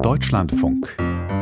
Deutschlandfunk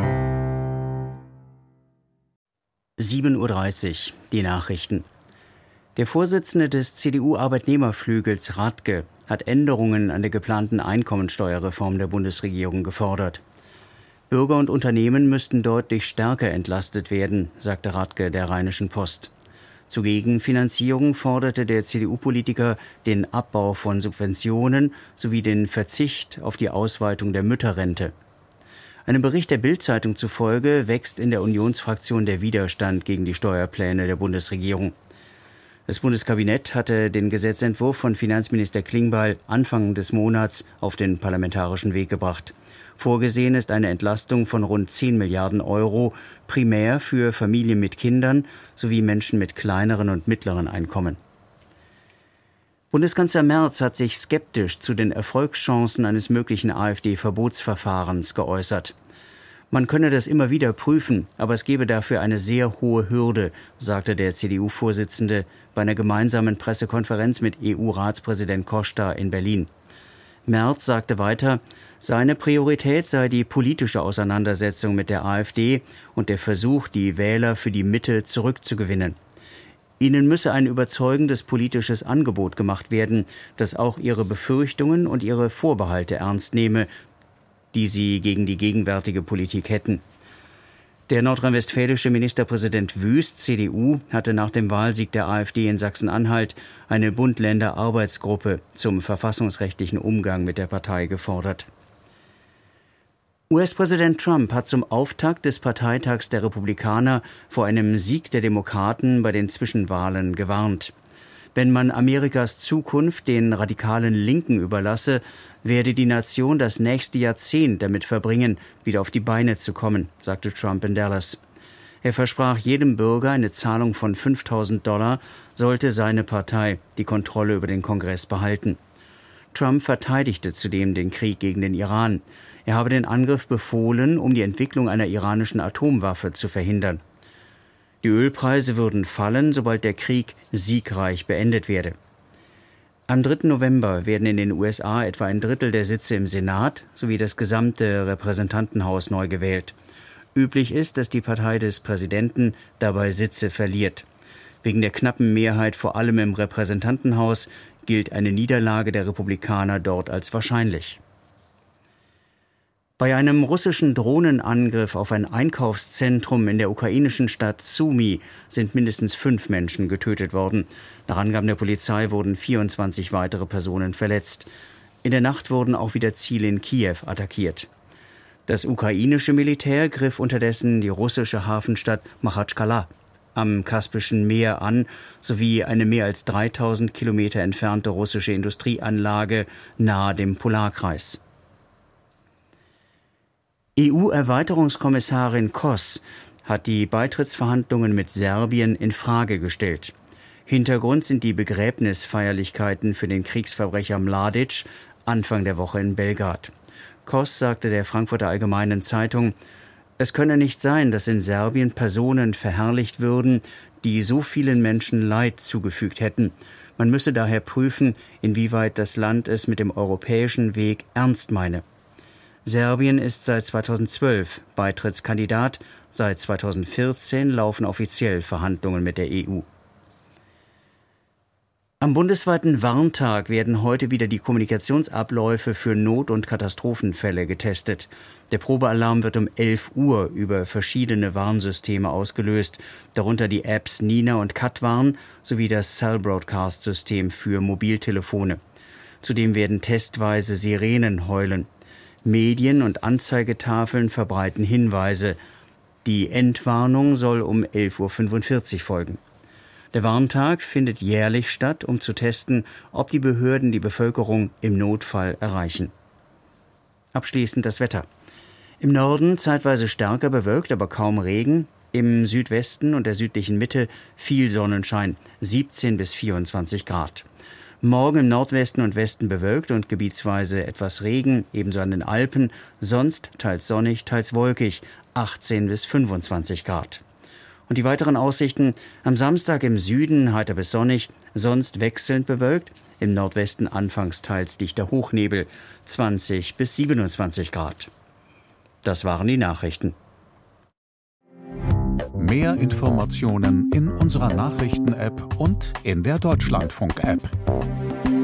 7:30 Uhr, die Nachrichten. Der Vorsitzende des CDU-Arbeitnehmerflügels Radke hat Änderungen an der geplanten Einkommensteuerreform der Bundesregierung gefordert. Bürger und Unternehmen müssten deutlich stärker entlastet werden, sagte Radke der Rheinischen Post. Zur Gegenfinanzierung forderte der CDU-Politiker den Abbau von Subventionen sowie den Verzicht auf die Ausweitung der Mütterrente. Einem Bericht der Bild-Zeitung zufolge wächst in der Unionsfraktion der Widerstand gegen die Steuerpläne der Bundesregierung. Das Bundeskabinett hatte den Gesetzentwurf von Finanzminister Klingbeil Anfang des Monats auf den parlamentarischen Weg gebracht. Vorgesehen ist eine Entlastung von rund 10 Milliarden Euro, primär für Familien mit Kindern sowie Menschen mit kleineren und mittleren Einkommen. Bundeskanzler Merz hat sich skeptisch zu den Erfolgschancen eines möglichen AfD-Verbotsverfahrens geäußert. Man könne das immer wieder prüfen, aber es gebe dafür eine sehr hohe Hürde, sagte der CDU-Vorsitzende bei einer gemeinsamen Pressekonferenz mit EU-Ratspräsident Costa in Berlin. Merz sagte weiter, seine Priorität sei die politische Auseinandersetzung mit der AfD und der Versuch, die Wähler für die Mitte zurückzugewinnen. Ihnen müsse ein überzeugendes politisches Angebot gemacht werden, das auch ihre Befürchtungen und ihre Vorbehalte ernst nehme, die sie gegen die gegenwärtige Politik hätten. Der nordrhein-westfälische Ministerpräsident Wüst, CDU, hatte nach dem Wahlsieg der AfD in Sachsen-Anhalt eine Bund-Länder-Arbeitsgruppe zum verfassungsrechtlichen Umgang mit der Partei gefordert. US-Präsident Trump hat zum Auftakt des Parteitags der Republikaner vor einem Sieg der Demokraten bei den Zwischenwahlen gewarnt. Wenn man Amerikas Zukunft den radikalen Linken überlasse, werde die Nation das nächste Jahrzehnt damit verbringen, wieder auf die Beine zu kommen, sagte Trump in Dallas. Er versprach jedem Bürger eine Zahlung von $5.000, sollte seine Partei die Kontrolle über den Kongress behalten. Trump verteidigte zudem den Krieg gegen den Iran. Er habe den Angriff befohlen, um die Entwicklung einer iranischen Atomwaffe zu verhindern. Die Ölpreise würden fallen, sobald der Krieg siegreich beendet werde. Am 3. November werden in den USA etwa ein Drittel der Sitze im Senat sowie das gesamte Repräsentantenhaus neu gewählt. Üblich ist, dass die Partei des Präsidenten dabei Sitze verliert. Wegen der knappen Mehrheit vor allem im Repräsentantenhaus gilt eine Niederlage der Republikaner dort als wahrscheinlich. Bei einem russischen Drohnenangriff auf ein Einkaufszentrum in der ukrainischen Stadt Sumy sind mindestens 5 Menschen getötet worden. Nach Angaben der Polizei wurden 24 weitere Personen verletzt. In der Nacht wurden auch wieder Ziele in Kiew attackiert. Das ukrainische Militär griff unterdessen die russische Hafenstadt Machatschkala am Kaspischen Meer an, sowie eine mehr als 3000 Kilometer entfernte russische Industrieanlage nahe dem Polarkreis. EU-Erweiterungskommissarin Kroes hat die Beitrittsverhandlungen mit Serbien in Frage gestellt. Hintergrund sind die Begräbnisfeierlichkeiten für den Kriegsverbrecher Mladic Anfang der Woche in Belgrad. Kroes sagte der Frankfurter Allgemeinen Zeitung, es könne nicht sein, dass in Serbien Personen verherrlicht würden, die so vielen Menschen Leid zugefügt hätten. Man müsse daher prüfen, inwieweit das Land es mit dem europäischen Weg ernst meine. Serbien ist seit 2012 Beitrittskandidat, seit 2014 laufen offiziell Verhandlungen mit der EU. Am bundesweiten Warntag werden heute wieder die Kommunikationsabläufe für Not- und Katastrophenfälle getestet. Der Probealarm wird um 11 Uhr über verschiedene Warnsysteme ausgelöst, darunter die Apps Nina und Katwarn sowie das Cell Broadcast-System für Mobiltelefone. Zudem werden testweise Sirenen heulen. Medien und Anzeigetafeln verbreiten Hinweise. Die Endwarnung soll um 11:45 Uhr folgen. Der Warntag findet jährlich statt, um zu testen, ob die Behörden die Bevölkerung im Notfall erreichen. Abschließend das Wetter. Im Norden zeitweise stärker bewölkt, aber kaum Regen. Im Südwesten und der südlichen Mitte viel Sonnenschein, 17 bis 24 Grad. Morgen im Nordwesten und Westen bewölkt und gebietsweise etwas Regen, ebenso an den Alpen, sonst teils sonnig, teils wolkig, 18 bis 25 Grad. Und die weiteren Aussichten: am Samstag im Süden heiter bis sonnig, sonst wechselnd bewölkt, im Nordwesten anfangs teils dichter Hochnebel, 20 bis 27 Grad. Das waren die Nachrichten. Mehr Informationen in unserer Nachrichten-App und in der Deutschlandfunk-App.